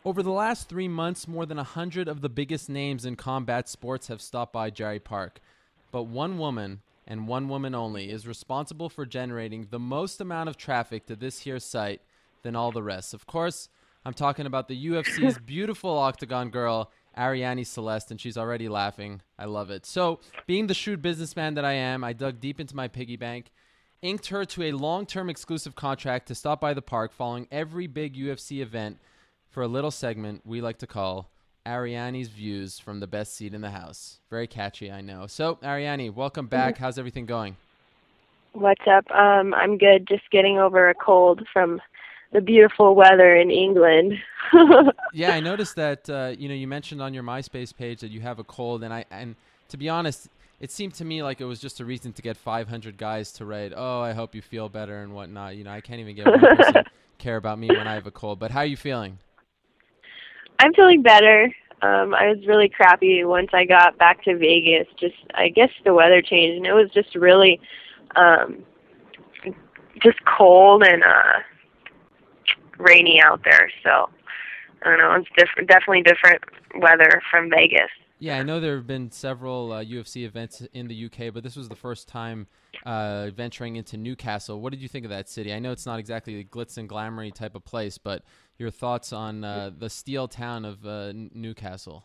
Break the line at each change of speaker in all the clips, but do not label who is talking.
Over the last 3 months, more than 100 of the biggest names in combat sports have stopped by Jerry Park. But one woman, and one woman only, is responsible for generating the most amount of traffic to this here site than all the rest. Of course, I'm talking about the UFC's beautiful octagon girl, Ariane Celeste, and she's already laughing. I love it. So, being the shrewd businessman that I am, I dug deep into my piggy bank, inked her to a long-term exclusive contract to stop by the park following every big UFC event for a little segment we like to call Ariane's Views from the Best Seat in the House. Very catchy, I know. So, Ariane, welcome back. How's everything going?
What's up? I'm good. Just getting over a cold from the beautiful weather in England.
Yeah, I noticed that you mentioned on your MySpace page that you have a cold, and to be honest, it seemed to me like it was just a reason to get 500 guys to write, "Oh, I hope you feel better" and whatnot. I can't even get one person care about me when I have a cold. But how are you feeling?
I'm feeling better. I was really crappy once I got back to Vegas. Just, I guess the weather changed, and it was just really, um, just cold and rainy out there. So I don't know. It's different, definitely different weather from Vegas.
Yeah, I know there have been several UFC events in the UK, but this was the first time venturing into Newcastle. What did you think of that city? I know it's not exactly a glitz and glamoury type of place, but your thoughts on the steel town of Newcastle?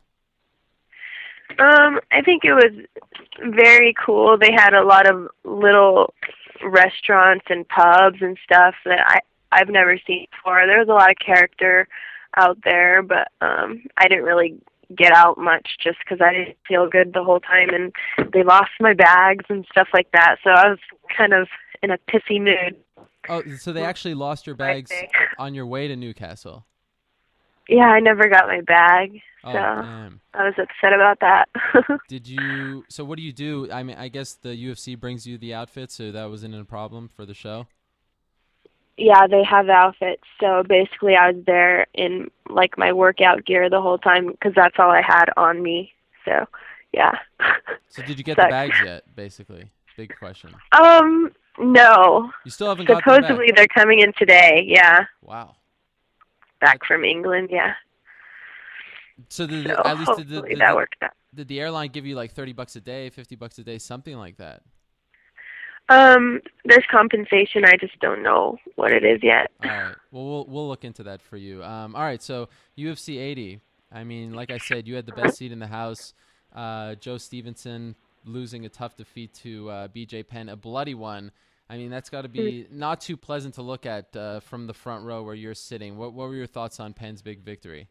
I think it was very cool. They had a lot of little restaurants and pubs and stuff that I've never seen before. There was a lot of character out there, but I didn't really get out much just because I didn't feel good the whole time, and they lost my bags and stuff like that. So I was kind of in a pissy mood.
Oh, so they actually lost your
I
bags
think.
on your way to Newcastle.
Yeah, I never got my bag, so
Oh, damn.
I was upset about that.
So what do you do? I mean, I guess the UFC brings you the outfit, so that wasn't a problem for the show?
Yeah, they have outfits. So basically, I was there in like my workout gear the whole time because that's all I had on me. So, yeah,
So did you get the
sucks.
bags yet, basically? Big question.
No.
You still haven't got them back.
Supposedly they're coming in today. Yeah,
Wow. That,
back from England. Yeah.
so
So
at least
hopefully that worked out.
did the airline give you like $30 a day, $50 a day, something like that?
There's compensation. I just don't know what it is yet.
All right. Well, we'll look into that for you. All right. So UFC 80. I mean, like I said, you had the best seat in the house. Joe Stevenson losing a tough defeat to BJ Penn, a bloody one. I mean, that's got to be not too pleasant to look at from the front row where you're sitting. What were your thoughts on Penn's big victory?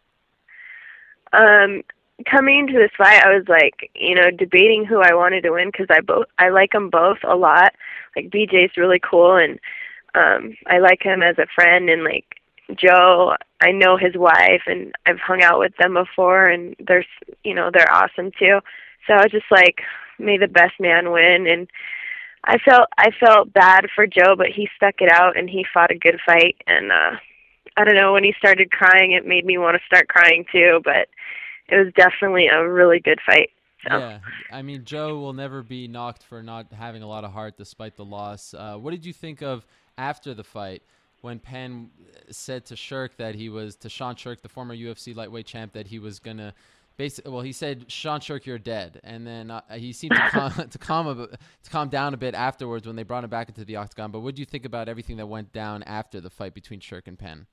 Um, Coming into this fight, I was like, debating who I wanted to win because I like them both a lot. Like BJ's really cool, and I like him as a friend, and like Joe, I know his wife, and I've hung out with them before, and they're awesome too. So I was just like, may the best man win, and I felt bad for Joe, but he stuck it out and he fought a good fight, and I don't know, when he started crying, it made me want to start crying too, but it was definitely a really good fight. So,
Yeah, I mean, Joe will never be knocked for not having a lot of heart despite the loss. What did you think of after the fight when Penn said to Sean Shirk, the former UFC lightweight champ, that he was gonna well, he said, "Sean Shirk, you're dead," and then he seemed to calm down a bit afterwards when they brought him back into the octagon. But what do you think about everything that went down after the fight between Shirk and Penn?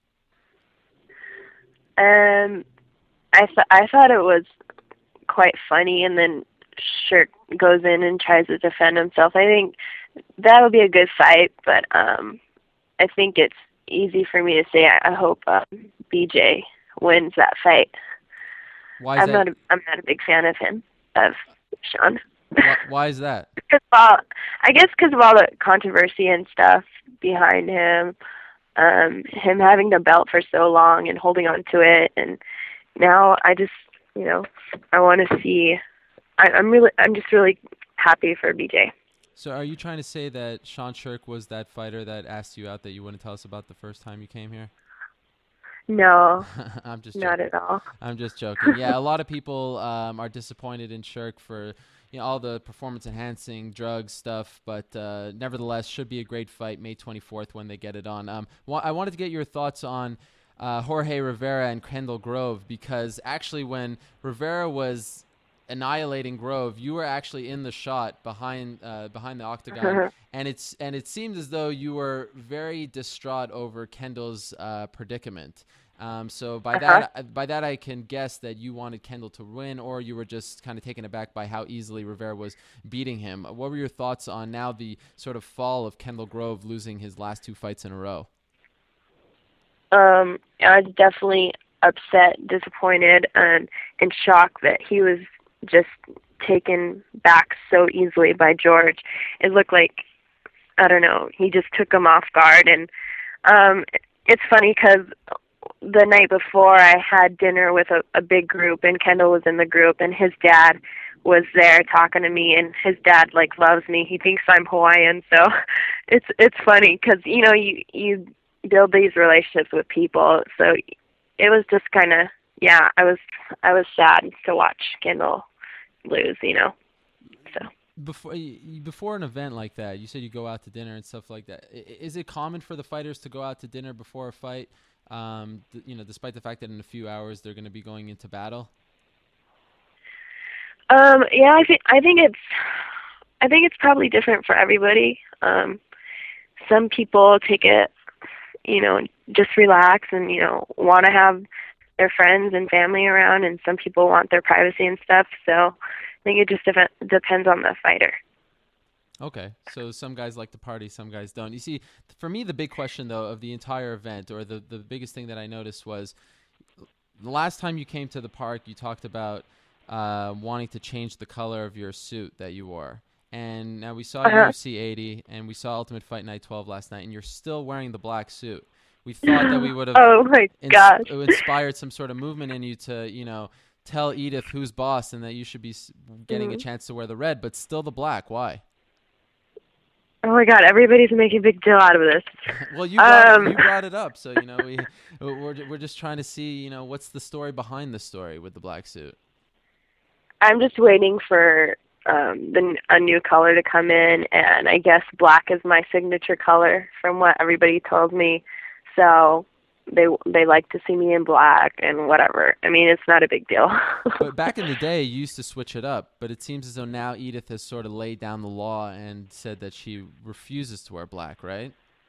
um, I thought it was quite funny, and then Shirk goes in and tries to defend himself. I think that'll be a good fight, but I think it's easy for me to say I hope BJ wins that fight.
Why is that?
I'm not a big fan of him, of Sean.
Why is that?
I guess because of all the controversy and stuff behind him, him having the belt for so long and holding on to it, and now I just, I want to see. I'm just really happy for BJ.
So are you trying to say that Sean Shirk was that fighter that asked you out that you wouldn't tell us about the first time you came here?
No,
I'm just
not
joking.
at all.
I'm just joking. Yeah, a lot of people are disappointed in Shirk for all the performance enhancing drugs stuff, but nevertheless should be a great fight May 24th when they get it on. I wanted to get your thoughts on Jorge Rivera and Kendall Grove, because actually when Rivera was annihilating Grove, you were actually in the shot behind the octagon, and it seemed as though you were very distraught over Kendall's predicament. So by that I can guess that you wanted Kendall to win, or you were just kind of taken aback by how easily Rivera was beating him. What were your thoughts on now the sort of fall of Kendall Grove losing his last 2 fights in a row?
I was definitely upset, disappointed, and in shock that he was just taken back so easily by George. It looked like, I don't know, he just took him off guard. And it's funny because the night before I had dinner with a big group, and Kendall was in the group, and his dad was there talking to me, and his dad loves me. He thinks I'm Hawaiian, so it's funny because you build these relationships with people. So it was just kind of, yeah, I was sad to watch Kendall lose, So
before an event like that, you said you go out to dinner and stuff like that. Is it common for the fighters to go out to dinner before a fight? Despite the fact that in a few hours they're going to be going into battle.
Yeah, I think it's probably different for everybody. Some people take it, just relax and want to have their friends and family around, and some people want their privacy and stuff. So I think it just depends on the fighter.
Okay, so some guys like to party, some guys don't. You see, for me, the big question, though, of the entire event, or the biggest thing that I noticed was the last time you came to the park, you talked about wanting to change the color of your suit that you wore. And now we saw UFC 80, and we saw Ultimate Fight Night 12 last night, and you're still wearing the black suit. We thought that we would have
oh my gosh.
Inspired some sort of movement in you to, tell Edith who's boss and that you should be getting a chance to wear the red, but still the black. Why?
Oh my God! Everybody's making a big deal out of this.
Well, you brought it up, so we're just trying to see what's the story behind the story with the black suit.
I'm just waiting for a new color to come in, and I guess black is my signature color from what everybody told me. So they like to see me in black and whatever. I mean, it's not a big deal.
But back in the day, you used to switch it up. But it seems as though now Edith has sort of laid down the law and said that she refuses to wear black, right?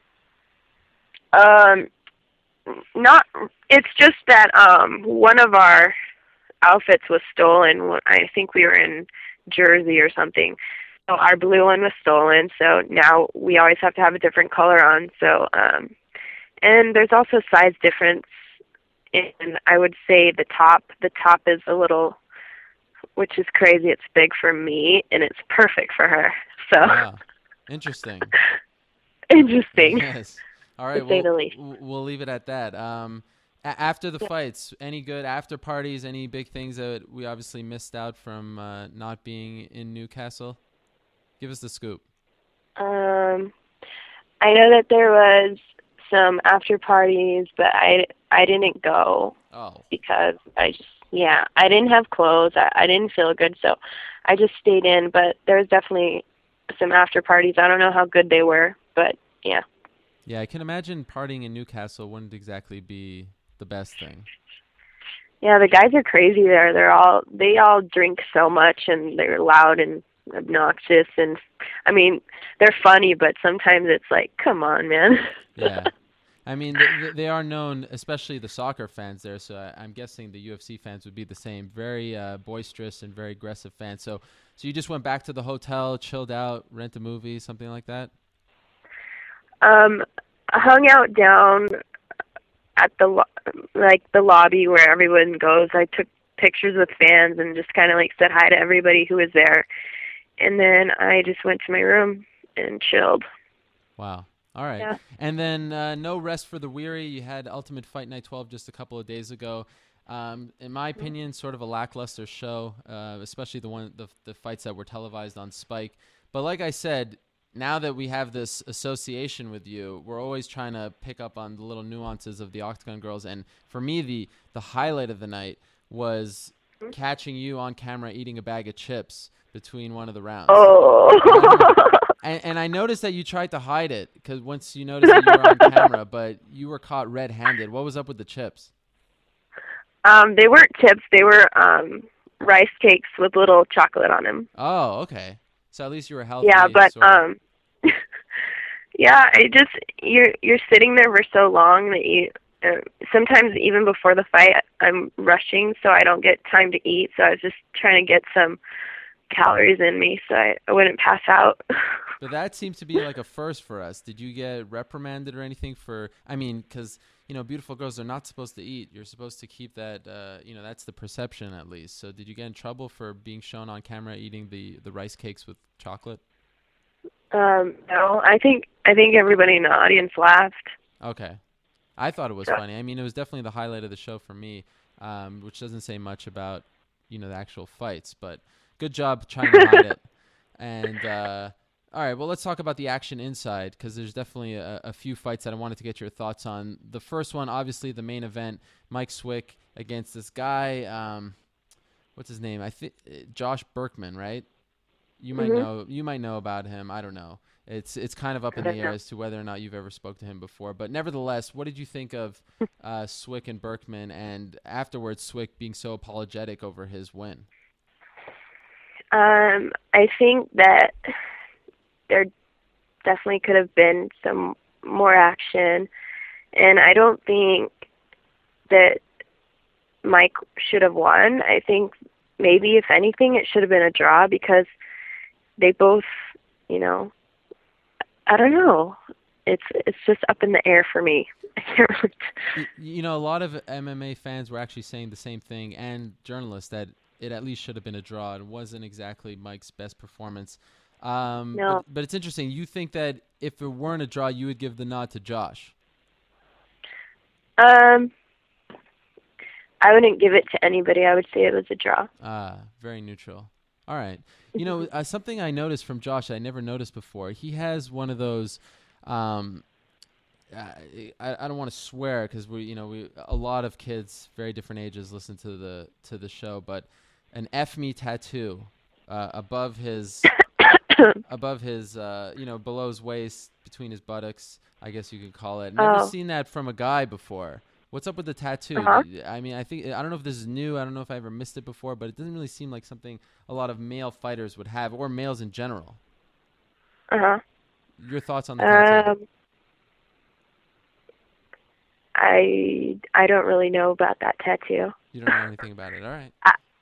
Not. It's just that one of our outfits was stolen. I think we were in Jersey or something. So our blue one was stolen. So now we always have to have a different color on. So and there's also size difference. And I would say the top is a little, which is crazy. It's big for me, and it's perfect for her. So
wow. Interesting.
Interesting.
Yes. All right. We'll leave it at that. After the fights, any good after parties? Any big things that we obviously missed out from not being in Newcastle? Give us the scoop.
I know that there was some after parties, but I didn't go because I didn't have clothes. I didn't feel good, so I just stayed in. But there was definitely some after parties. I don't know how good they were, but yeah.
Yeah, I can imagine partying in Newcastle wouldn't exactly be the best thing.
Yeah, the guys are crazy there. They all drink so much, and they're loud and obnoxious, and I mean, they're funny, but sometimes it's like, come on, man.
Yeah. I mean, they are known, especially the soccer fans there, so I'm guessing the UFC fans would be the same. Very boisterous and very aggressive fans. So you just went back to the hotel, chilled out, rent a movie, something like that?
I hung out down at the lobby where everyone goes. I took pictures with fans and just kind of said hi to everybody who was there. And then I just went to my room and chilled.
Wow. All right. Yeah. And then no rest for the weary. You had Ultimate Fight Night 12 just a couple of days ago. In my opinion, sort of a lackluster show, especially the fights that were televised on Spike. But like I said, now that we have this association with you, we're always trying to pick up on the little nuances of the Octagon Girls. And for me, the highlight of the night was catching you on camera eating a bag of chips between one of the rounds.
Oh.
And I noticed that you tried to hide it because once you noticed that you were on camera, but you were caught red-handed. What was up with the chips?
They weren't chips. They were rice cakes with little chocolate on them.
Oh, okay. So at least you were
Yeah,
healthy,
but
sort of.
yeah, I just you're sitting there for so long that you sometimes even before the fight I'm rushing so I don't get time to eat. So I was just trying to get some calories in me so I wouldn't pass out.
But that seems to be like a first for us. Did you get reprimanded or anything for? I mean, because beautiful girls are not supposed to eat. You're supposed to keep that. That's the perception at least. So did you get in trouble for being shown on camera eating the rice cakes with chocolate?
No, I think everybody in the audience laughed.
Okay. I thought it was
So,
funny. I mean, it was definitely the highlight of the show for me, which doesn't say much about, the actual fights. But good job trying to hide it. And all right, well, let's talk about the action inside because there's definitely a few fights that I wanted to get your thoughts on. The first one, obviously, the main event, Mike Swick against this guy. What's his name? I think Josh Berkman, right? You might know about him. I don't know. It's kind of up in the air as to whether or not you've ever spoke to him before. But nevertheless, what did you think of Swick and Berkman, and afterwards Swick being so apologetic over his win?
I think that there definitely could have been some more action, and I don't think that Mike should have won. I think maybe if anything it should have been a draw because they both, I don't know. It's just up in the air for me. I can't really.
A lot of MMA fans were actually saying the same thing, and journalists, that it at least should have been a draw. It wasn't exactly Mike's best performance.
No.
But it's interesting. You think that if it weren't a draw, you would give the nod to Josh?
I wouldn't give it to anybody. I would say it was a draw.
Very neutral. All right. Something I noticed from Josh I never noticed before. He has one of those. I don't want to swear because we a lot of kids, very different ages, listen to the show. But an F me tattoo above his below his waist, between his buttocks, I guess you could call it. Never seen that from a guy before. What's up with the tattoo? I mean, I don't know if this is new. I don't know if I ever missed it before, but it doesn't really seem like something a lot of male fighters would have, or males in general. Your thoughts on the tattoo?
I don't really know about that tattoo.
You don't know anything about it. All right.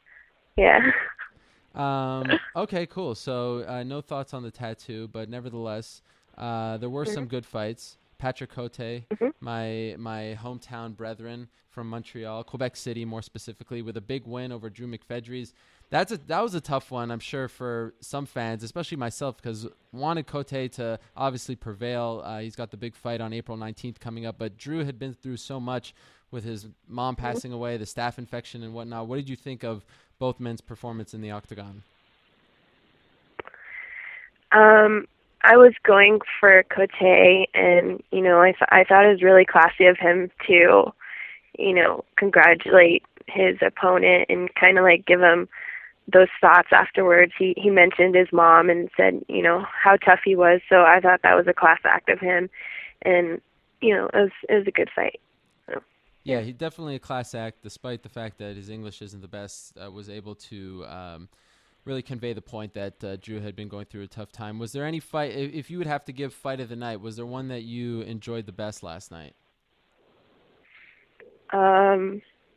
Yeah.
Okay, cool. So no thoughts on the tattoo, but nevertheless, there were some good fights. Patrick Cote, my hometown brethren from Montreal, Quebec City more specifically, with a big win over Drew McFedries. That was a tough one, I'm sure, for some fans, especially myself, because wanted Cote to obviously prevail. He's got the big fight on April 19th coming up, but Drew had been through so much with his mom passing away, the staph infection and whatnot. What did you think of both men's performance in the octagon?
I was going for Cote, and I thought it was really classy of him to, congratulate his opponent and kind of like give him those thoughts afterwards. He mentioned his mom and said, how tough he was. So I thought that was a class act of him, and it was a good fight. So,
yeah, he definitely a class act, despite the fact that his English isn't the best. Was able to really convey the point that Drew had been going through a tough time. Was there any fight, if you would have to give fight of the night, was there one that you enjoyed the best last night?
I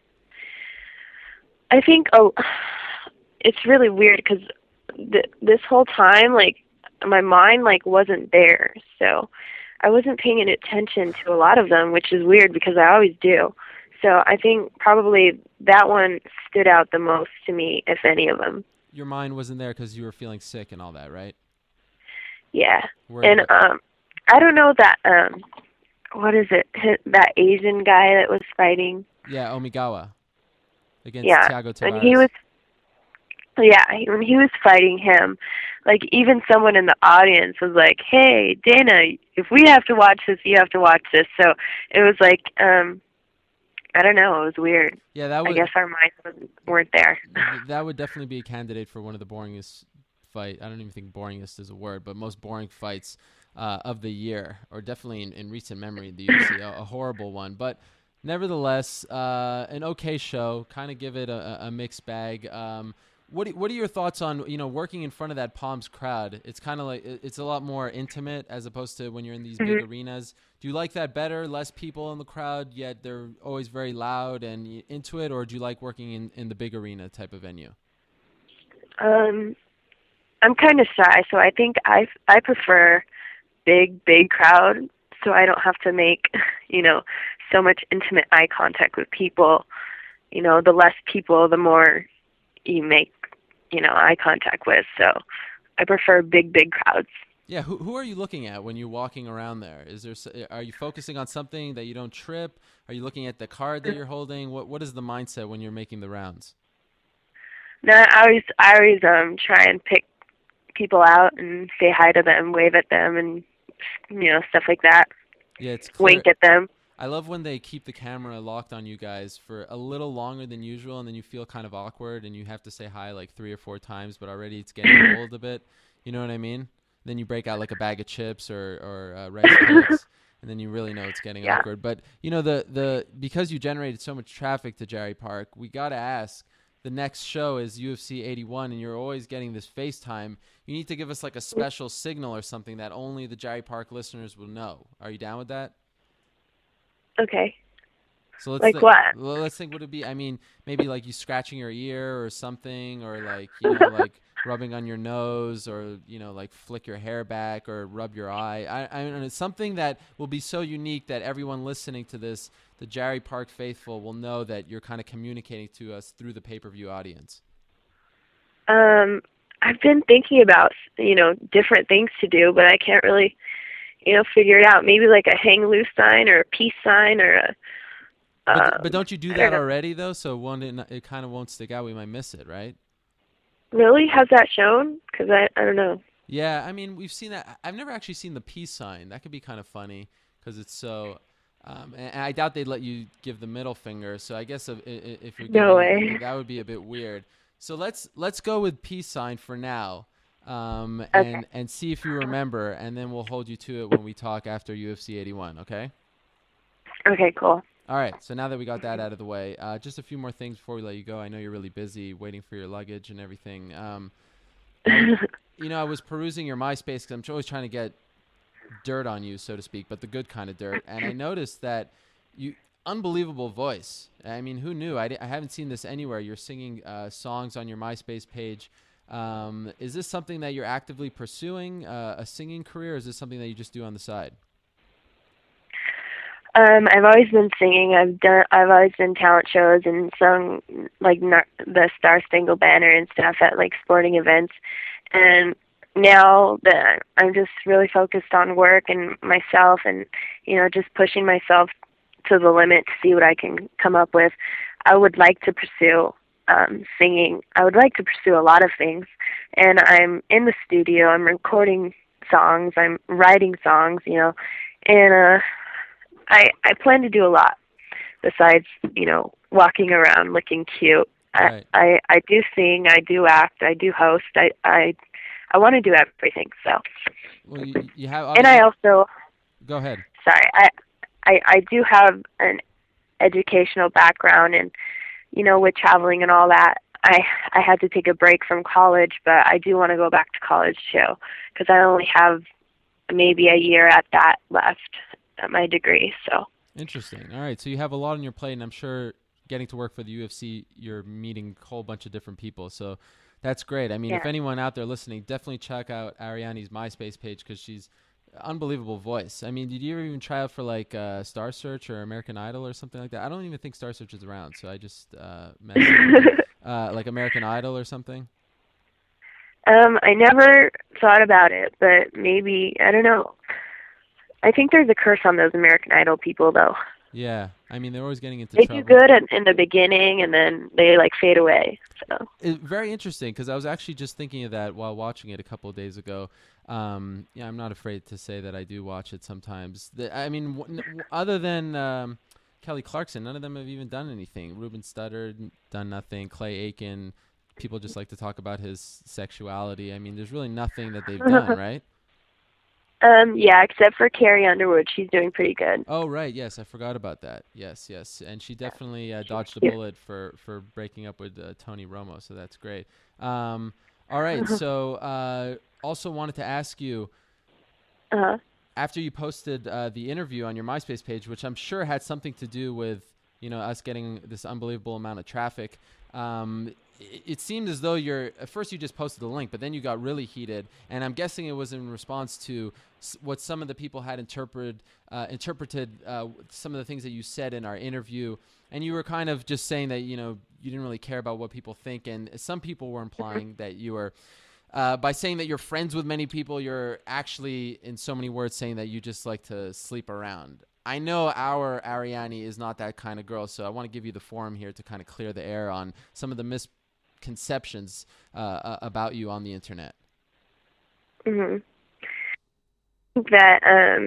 think, it's really weird because this whole time, like, my mind, like, wasn't there. So I wasn't paying any attention to a lot of them, which is weird because I always do. So I think probably that one stood out the most to me, if any of them.
Your mind wasn't there because you were feeling sick and all that, right?
Yeah. And I don't know that, what is it, that Asian guy that was fighting?
Yeah, Omigawa against Thiago Tavares.
And when he was fighting him, like, even someone in the audience was like, hey, Dana, if we have to watch this, you have to watch this. So it was like, I don't know. It was weird.
Yeah,
I guess our minds weren't there.
That would definitely be a candidate for one of the boringest fight. I don't even think boringest is a word, but most boring fights of the year, or definitely in recent memory, the UFC, a horrible one. But nevertheless, an okay show. Kind of give it a mixed bag. What are your thoughts on working in front of that Palms crowd? It's kind of like it's a lot more intimate as opposed to when you're in these big arenas. Do you like that better? Less people in the crowd, yet they're always very loud and into it, or do you like working in the big arena type of venue?
I'm kind of shy, so I think I prefer big crowd, so I don't have to make so much intimate eye contact with people. The less people, the more you make eye contact with. So I prefer big crowds.
Yeah, who are you looking at when you're walking around there? Are you focusing on something that you don't trip? Are you looking at the card that you're holding? What is the mindset when you're making the rounds?
No, I always try and pick people out and say hi to them, wave at them, and stuff like that.
Yeah, it's clear.
Wink at them.
I love when they keep the camera locked on you guys for a little longer than usual, and then you feel kind of awkward, and you have to say hi like 3 or 4 times, but already it's getting old a bit. You know what I mean? Then you break out like a bag of chips or Rice Cakes, and then you really know it's getting awkward. But the because you generated so much traffic to Jerry Park, we got to ask. The next show is UFC 81, and you're always getting this FaceTime. You need to give us like a special signal or something that only the Jerry Park listeners will know. Are you down with that?
Okay.
So
what?
Let's think. Would it be? I mean, maybe like you scratching your ear or something, or like like rubbing on your nose, or like flick your hair back or rub your eye. I mean, it's something that will be so unique that everyone listening to this, the Jerry Park faithful, will know that you're kind of communicating to us through the pay-per-view audience.
I've been thinking about different things to do, but I can't really figure it out. Maybe like a hang loose sign or a peace sign or a.
But don't you do that already though? So it kind of won't stick out. We might miss it, right?
Really? How's that shown? Because I don't know.
Yeah, I mean we've seen that. I've never actually seen the peace sign. That could be kind of funny because it's so. And I doubt they'd let you give the middle finger. So I guess if you're
no way,
that would be a bit weird. So let's go with peace sign for now.
Okay.
And see if you remember, and then we'll hold you to it when we talk after UFC 81, okay?
Okay, cool.
All right, so now that we got that out of the way, just a few more things before we let you go. I know you're really busy waiting for your luggage and everything. I was perusing your MySpace because I'm always trying to get dirt on you, so to speak, but the good kind of dirt, and I noticed that unbelievable voice. I mean, who knew? I haven't seen this anywhere. You're singing songs on your MySpace page. Is this something that you're actively pursuing, a singing career, or is this something that you just do on the side?
I've always been singing. I've always done talent shows and sung like the Star Spangled Banner and stuff at like sporting events. And now that I'm just really focused on work and myself, and just pushing myself to the limit to see what I can come up with, I would like to pursue singing. I would like to pursue a lot of things, and I'm in the studio. I'm recording songs. I'm writing songs. And I plan to do a lot besides walking around looking cute.
Right.
I do sing. I do act. I do host. I want to do everything. So.
Well, you have.
And I also.
Go ahead.
Sorry, I do have an educational background, and with traveling and all that, I had to take a break from college, but I do want to go back to college too, because I only have maybe a year at that left at my degree. So
interesting. All right, so you have a lot on your plate, and I'm sure getting to work for the UFC, you're meeting a whole bunch of different people. So that's great. I mean, if anyone out there listening, definitely check out Arianny's MySpace page because she's unbelievable voice. I mean, did you ever even try out for like Star Search or American Idol or something like that? I don't even think Star Search is around, so I just messed like American Idol or something.
I never thought about it, but maybe, I don't know. I think there's a curse on those American Idol people, though.
Yeah, I mean, they're always getting into
trouble.
They
do good in the beginning, and then they like fade away. So
it's very interesting because I was actually just thinking of that while watching it a couple of days ago. I'm not afraid to say that I do watch it sometimes. Other than Kelly Clarkson, none of them have even done anything. Ruben Studdard done nothing. Clay Aiken people just like to talk about his sexuality. I mean, there's really nothing that they've done, right?
Yeah, except for Carrie Underwood, she's doing pretty good.
Oh, right. Yes, I forgot about that. Yes, yes. And she definitely dodged a
Yeah.
bullet for breaking up with Tony Romo, so that's great. All right. So also wanted to ask you,
Uh-huh.
after you posted the interview on your MySpace page, which I'm sure had something to do with, us getting this unbelievable amount of traffic, it seemed as though at first you just posted the link, but then you got really heated, and I'm guessing it was in response to what some of the people had interpreted some of the things that you said in our interview, and you were kind of just saying that you didn't really care about what people think, and some people were implying that you were by saying that you're friends with many people, you're actually in so many words saying that you just like to sleep around. I know our Ariane is not that kind of girl, so I want to give you the forum here to kind of clear the air on some of the misconceptions about you on the internet.
Mhm. That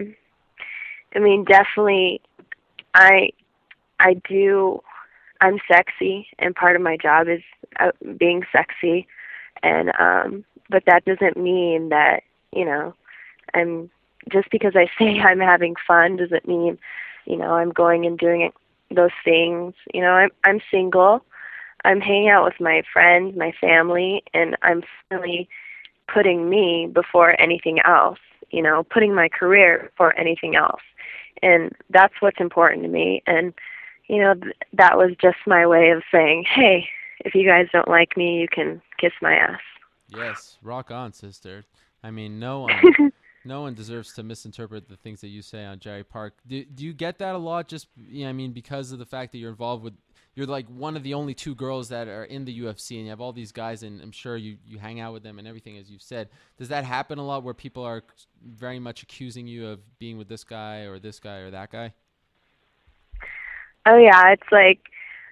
I mean, definitely, I I do. I'm sexy, and part of my job is being sexy, and but that doesn't mean that I'm just because I say I'm having fun doesn't mean I'm going and doing those things. I'm single. I'm hanging out with my friends, my family, and I'm really putting me before anything else. Putting my career before anything else, and that's what's important to me. And that was just my way of saying, hey, if you guys don't like me, you can kiss my ass.
Yes, rock on, sister. I mean, no one deserves to misinterpret the things that you say on Jerry Park. Do you get that a lot? Just I mean, because of the fact that you're like one of the only two girls that are in the UFC, and you have all these guys, and I'm sure you hang out with them and everything, as you've said. Does that happen a lot, where people are very much accusing you of being with this guy or that guy?
Oh yeah, it's like,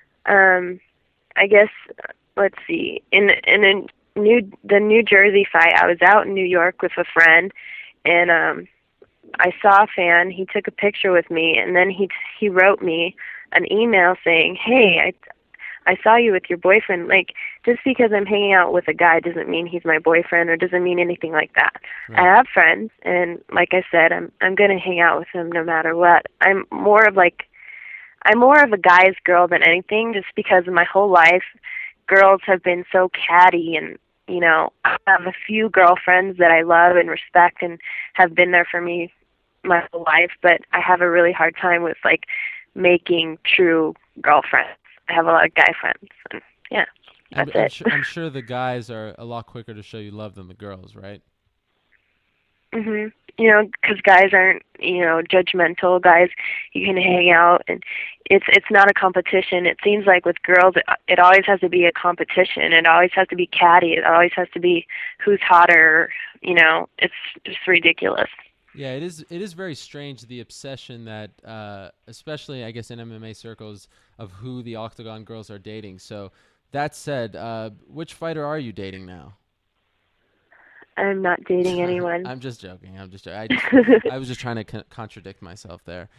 I guess, let's see, the New Jersey fight, I was out in New York with a friend, and I saw a fan. He took a picture with me, and then he wrote me an email saying, hey, I saw you with your boyfriend. Like, just because I'm hanging out with a guy doesn't mean he's my boyfriend, or doesn't mean anything like that.
Right.
I have friends, and like I said, I'm gonna hang out with him no matter what. I'm more of a guy's girl than anything, just because of my whole life, girls have been so catty, and I have a few girlfriends that I love and respect and have been there for me my whole life, but I have a really hard time with making true girlfriends. I have a lot of guy friends, and yeah, that's it.
I'm sure the guys are a lot quicker to show you love than the girls, right?
Mhm. Because guys aren't, judgmental. Guys, you can hang out, and it's not a competition. It seems like with girls, it always has to be a competition. It always has to be catty. It always has to be who's hotter. It's just ridiculous.
Yeah, it is. It is very strange, the obsession that, especially I guess in MMA circles, of who the Octagon girls are dating. So that said, which fighter are you dating now?
I'm not dating anyone.
I'm just joking. I was just trying to contradict myself there.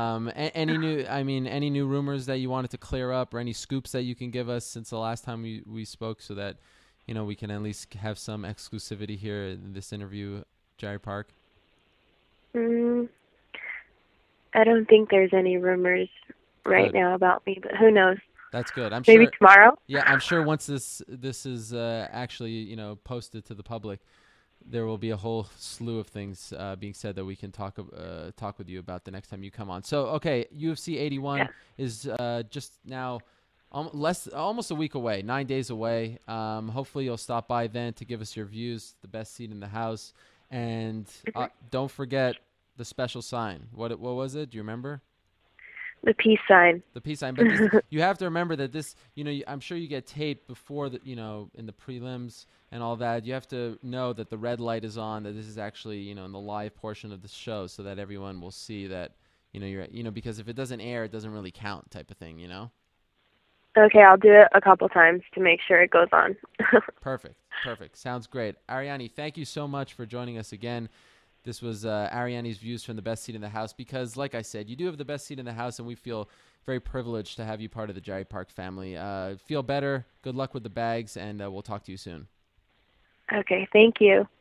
Any new rumors that you wanted to clear up, or any scoops that you can give us since the last time we spoke, so that we can at least have some exclusivity here in this interview, Jerry Park?
Mm, I don't think there's any rumors right
Good.
now about me, but who knows?
That's good. I'm
Maybe
sure.
tomorrow.
Yeah, I'm sure once this is actually posted to the public, there will be a whole slew of things being said that we can talk with you about the next time you come on. So, okay, UFC 81
Yeah.
is just now almost a week away, 9 days away. Hopefully, you'll stop by then to give us your views, the best seat in the house, and don't forget the special sign. What was it? Do you remember?
The peace sign.
The peace sign, but you have to remember that this, I'm sure you get taped before the, in the prelims and all that. You have to know that the red light is on, that this is actually, in the live portion of the show, so that everyone will see that, you're, because if it doesn't air, it doesn't really count, type of thing,
Okay, I'll do it a couple times to make sure it goes on.
Perfect. Sounds great. Ariane, thank you so much for joining us again. This was Arianny's views from the best seat in the house because, like I said, you do have the best seat in the house, and we feel very privileged to have you part of the Jerry Park family. Feel better. Good luck with the bags, and we'll talk to you soon.
Okay, thank you.